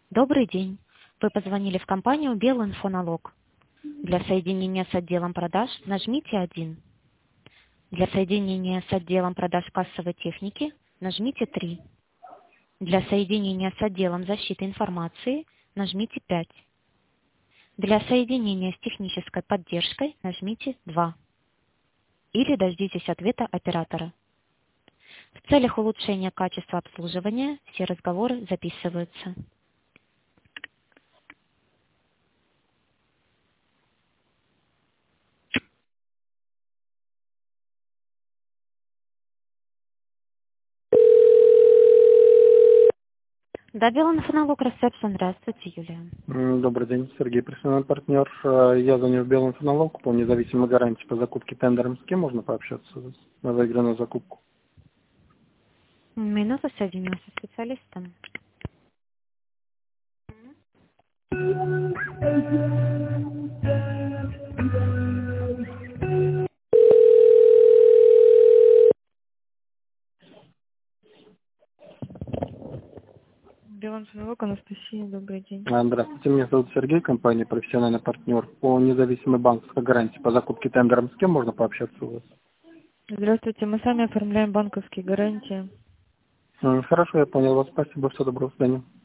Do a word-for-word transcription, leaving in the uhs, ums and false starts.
Добрый день. Вы позвонили в компанию Белинфоналог. Для соединения с отделом продаж нажмите один. Для соединения с отделом продаж кассовой техники нажмите три. Для соединения с отделом защиты информации нажмите пять. Для соединения с технической поддержкой нажмите два. Или дождитесь ответа оператора. В целях улучшения качества обслуживания все разговоры записываются. Да, Белинфоналог, ресепшн. Здравствуйте, Юлия. М, Добрый день, Сергей, профессиональный партнер. Э, Я звоню в Белинфоналог по независимой гарантии по закупке тендером. С кем можно пообщаться на выигранную закупку? Минуту, соединю со специалистом. Белинфоналог, Анастасия, добрый день. А, Здравствуйте, меня зовут Сергей, компания профессиональный партнер по независимой банковской гарантии по закупке тендером. С кем можно пообщаться у вас? Здравствуйте, мы сами оформляем банковские гарантии. М, Хорошо, я понял вас. Спасибо, всего доброго, до свидания.